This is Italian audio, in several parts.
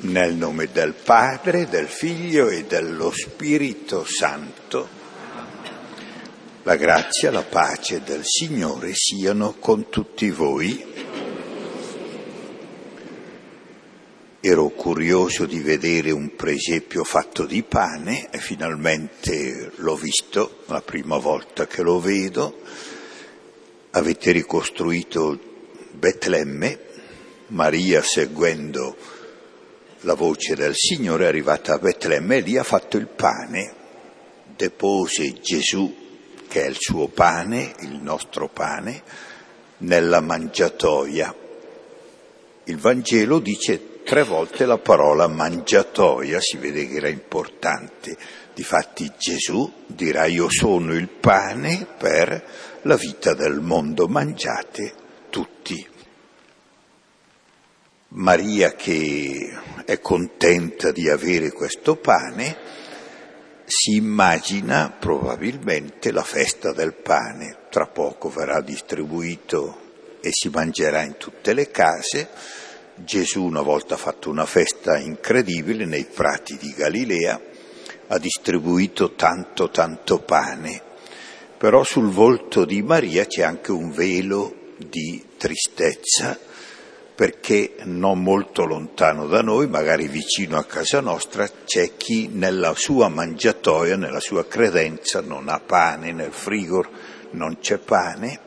Nel nome del Padre, del Figlio e dello Spirito Santo. La grazia, la pace del Signore siano con tutti voi. Ero curioso di vedere un presepio fatto di pane e finalmente l'ho visto, la prima volta che lo vedo. Avete ricostruito Betlemme, Maria seguendo la voce del Signore è arrivata a Betlemme e lì ha fatto il pane, depose Gesù, che è il suo pane, il nostro pane, nella mangiatoia. Il Vangelo dice 3 volte la parola mangiatoia, si vede che era importante. Difatti Gesù dirà: io sono il pane per la vita del mondo, mangiate tutti. Maria, che è contenta di avere questo pane, si immagina probabilmente la festa del pane. Tra poco verrà distribuito e si mangerà in tutte le case. Gesù una volta ha fatto una festa incredibile nei prati di Galilea, ha distribuito tanto pane, però sul volto di Maria c'è anche un velo di tristezza, perché non molto lontano da noi, magari vicino a casa nostra, c'è chi nella sua mangiatoia, nella sua credenza, non ha pane, nel frigo non c'è pane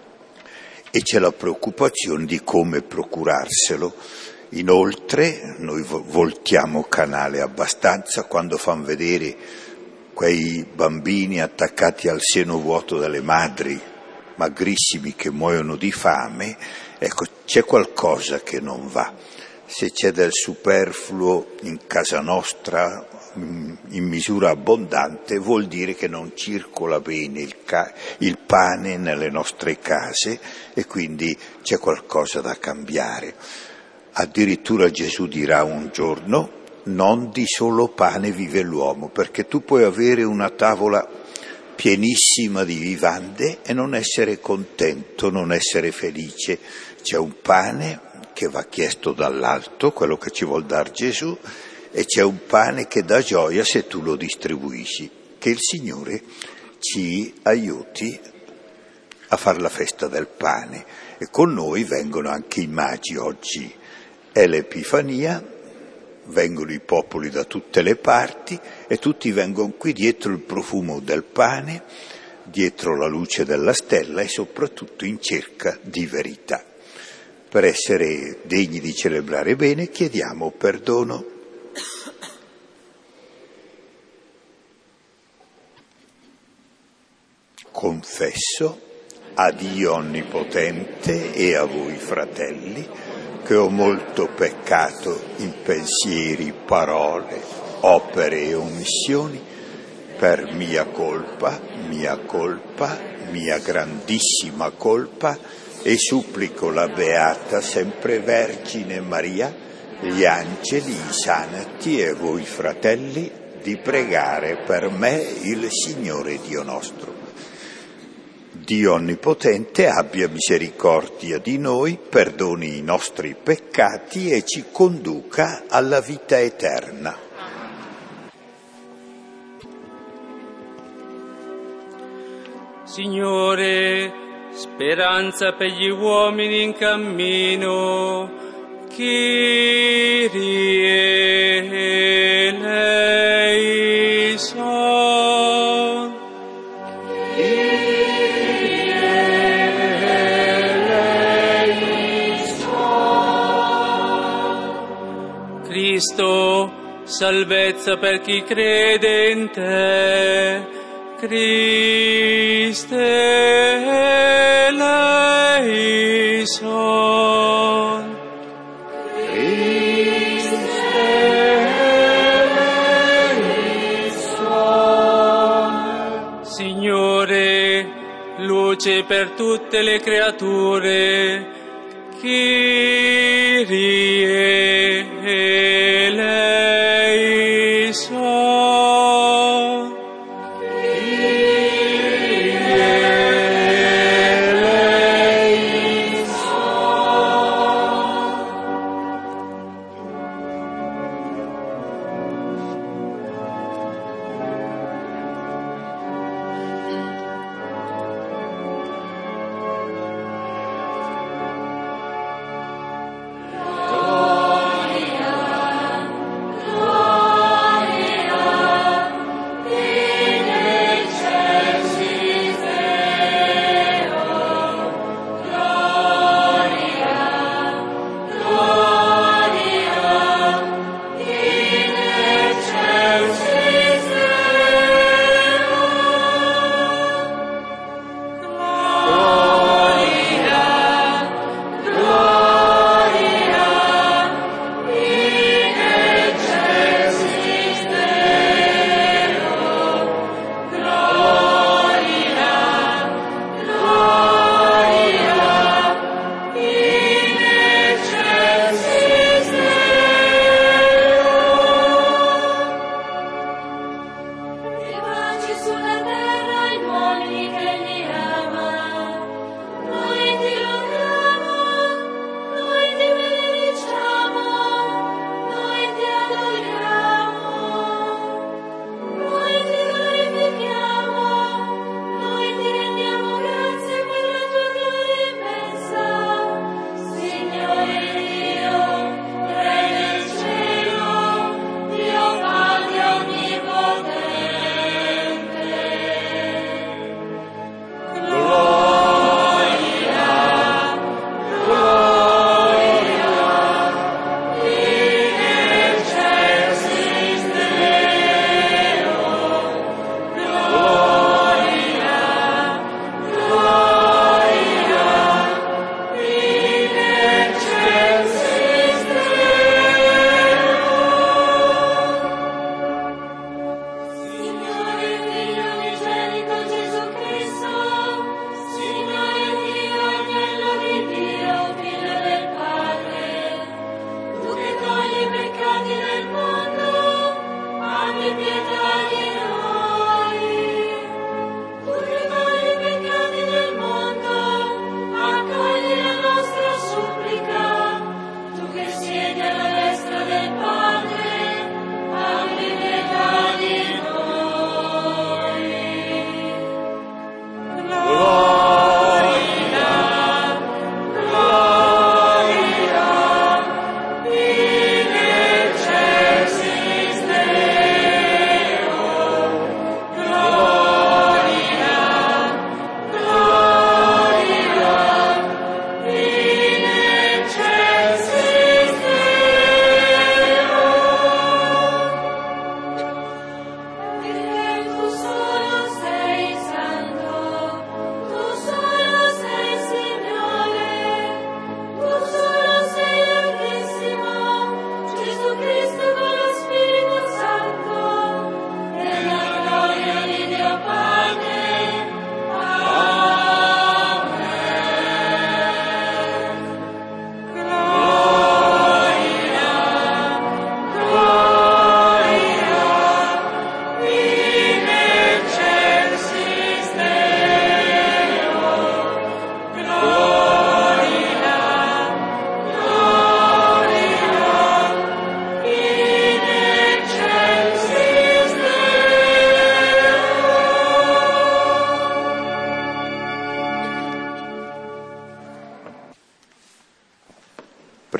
e c'è la preoccupazione di come procurarselo. Inoltre noi voltiamo canale abbastanza quando fanno vedere quei bambini attaccati al seno vuoto dalle madri, magrissimi, che muoiono di fame. Ecco, c'è qualcosa che non va. Se c'è del superfluo in casa nostra in misura abbondante, vuol dire che non circola bene il pane nelle nostre case e quindi c'è qualcosa da cambiare. Addirittura Gesù dirà un giorno: non di solo pane vive l'uomo, perché tu puoi avere una tavola pienissima di vivande e non essere contento, non essere felice. C'è un pane che va chiesto dall'alto, quello che ci vuol dar Gesù, e c'è un pane che dà gioia se tu lo distribuisci. Che il Signore ci aiuti a fare la festa del pane. E con noi vengono anche i magi oggi. È l'Epifania, vengono i popoli da tutte le parti e tutti vengono qui dietro il profumo del pane, dietro la luce della stella e soprattutto in cerca di verità. Per essere degni di celebrare bene chiediamo perdono. Confesso a Dio Onnipotente e a voi fratelli che ho molto peccato in pensieri, parole, opere e omissioni, per mia colpa, mia grandissima colpa, e supplico la Beata Sempre Vergine Maria, gli angeli, i santi e voi fratelli di pregare per me il Signore Dio nostro. Dio Onnipotente abbia misericordia di noi, perdoni i nostri peccati e ci conduca alla vita eterna. Signore, speranza per gli uomini in cammino, Kyrie eleison. Cristo, salvezza per chi crede in te, Christe eleison. Signore, luce per tutte le creature, Kyrie eleison.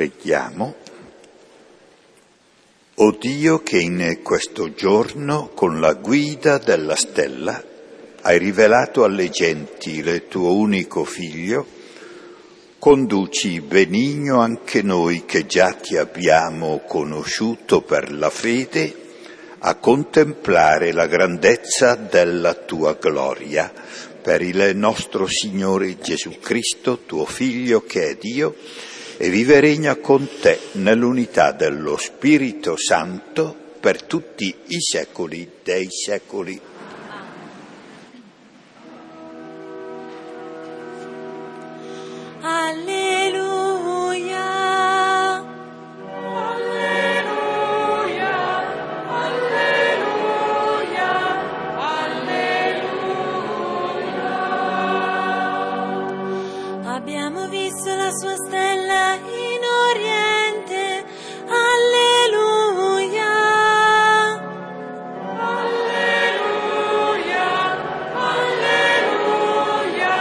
Preghiamo. O Dio, che in questo giorno, con la guida della stella, hai rivelato alle genti il tuo unico Figlio, conduci benigno anche noi che già ti abbiamo conosciuto per la fede a contemplare la grandezza della tua gloria, per il nostro Signore Gesù Cristo, tuo Figlio che è Dio, e vive e regna con te nell'unità dello Spirito Santo per tutti i secoli dei secoli. Alleluia, alleluia, alleluia, alleluia. Abbiamo visto la sua stella in Oriente, alleluia, alleluia, alleluia,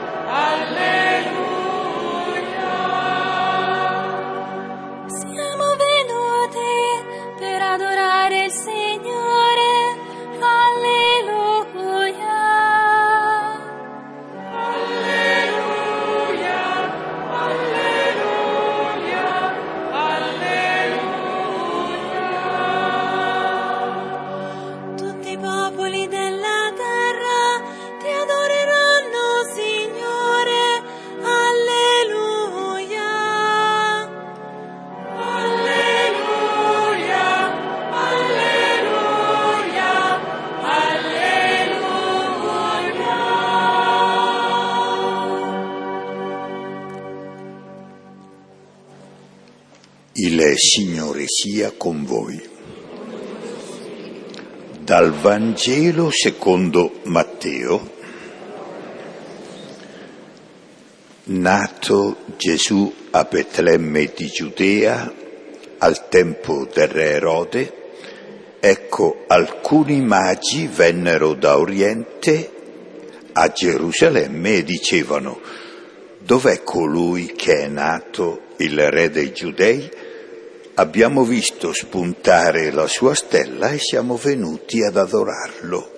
alleluia. Siamo venuti per adorare il Signore, alleluia, alleluia, alleluia, alleluia. Tutti i popoli della terra ti adoreranno, Signore, alleluia, alleluia, alleluia, alleluia. Il Signore sia con voi. Dal Vangelo secondo Matteo. Nato Gesù a Betlemme di Giudea al tempo del re Erode, ecco alcuni magi vennero da Oriente a Gerusalemme e dicevano: dov'è colui che è nato il re dei Giudei? Abbiamo visto spuntare la sua stella e siamo venuti ad adorarlo.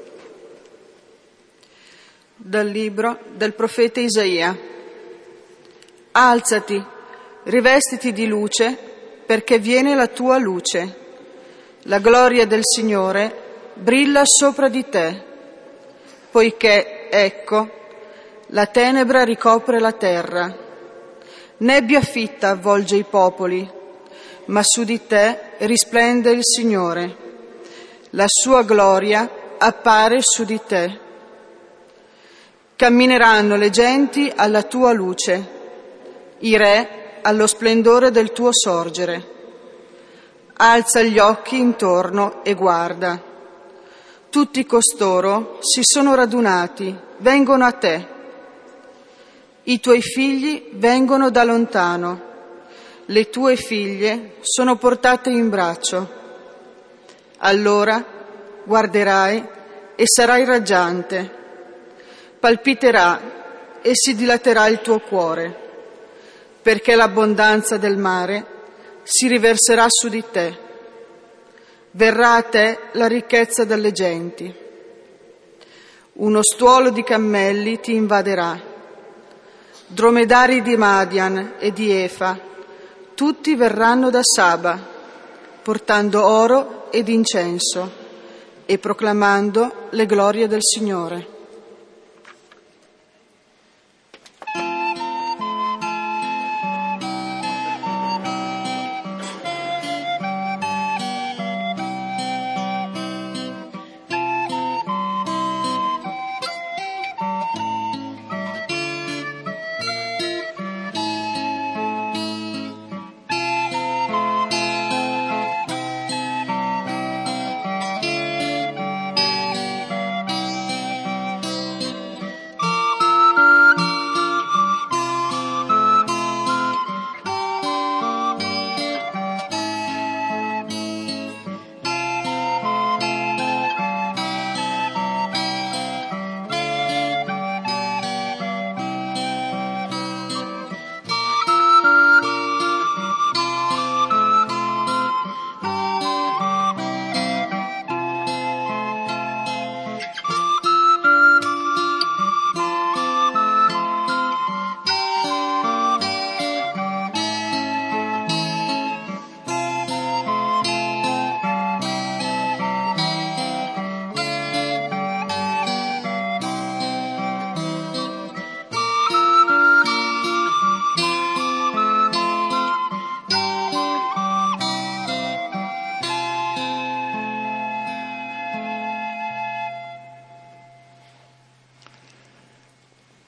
Dal libro del profeta Isaia. Alzati, rivestiti di luce, perché viene la tua luce. La gloria del Signore brilla sopra di te, poiché, ecco, la tenebra ricopre la terra. Nebbia fitta avvolge i popoli, ma su di te risplende il Signore. La sua gloria appare su di te. Cammineranno le genti alla tua luce, i re allo splendore del tuo sorgere. Alza gli occhi intorno e guarda. Tutti costoro si sono radunati, vengono a te. I tuoi figli vengono da lontano, le tue figlie sono portate in braccio. Allora guarderai e sarai raggiante, palpiterà e si dilaterà il tuo cuore, perché l'abbondanza del mare si riverserà su di te. Verrà a te la ricchezza delle genti. Uno stuolo di cammelli ti invaderà. Dromedari di Madian e di Efa, tutti verranno da Saba, portando oro ed incenso e proclamando le glorie del Signore.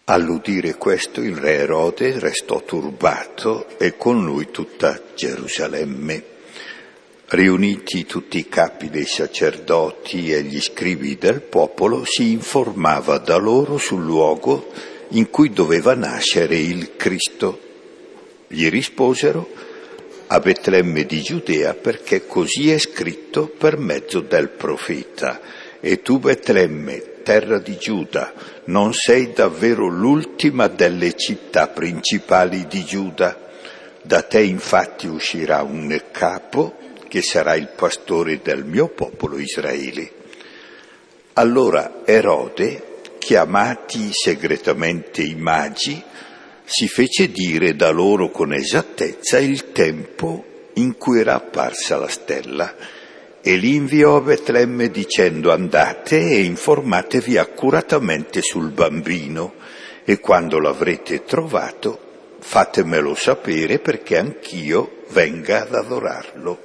All'udire questo il re Erode restò turbato e con lui tutta Gerusalemme. Riuniti tutti i capi dei sacerdoti e gli scribi del popolo, si informava da loro sul luogo in cui doveva nascere il Cristo. Gli risposero: a Betlemme di Giudea, perché così è scritto per mezzo del profeta. E tu, Betlemme, terra di Giuda, non sei davvero l'ultima delle città principali di Giuda. Da te infatti uscirà un capo che sarà il pastore del mio popolo Israele. Allora Erode, chiamati segretamente i magi, si fece dire da loro con esattezza il tempo in cui era apparsa la stella e li inviò a Betlemme dicendo: andate e informatevi accuratamente sul bambino e quando l'avrete trovato fatemelo sapere perché anch'io venga ad adorarlo.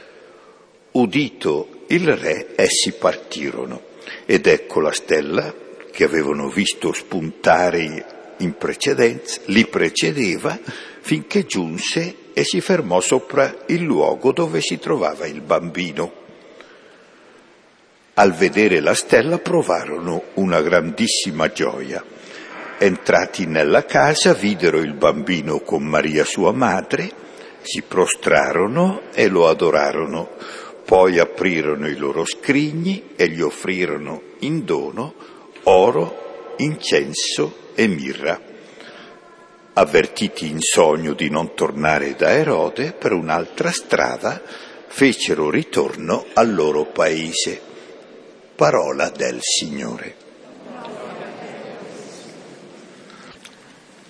Udito il re, essi partirono ed ecco la stella che avevano visto spuntare in precedenza li precedeva finché giunse e si fermò sopra il luogo dove si trovava il bambino. Al vedere la stella provarono una grandissima gioia. Entrati nella casa videro il bambino con Maria sua madre, si prostrarono e lo adorarono. Poi aprirono i loro scrigni e gli offrirono in dono oro, incenso e mirra. Avvertiti in sogno di non tornare da Erode per un'altra strada, fecero ritorno al loro paese. Parola del Signore.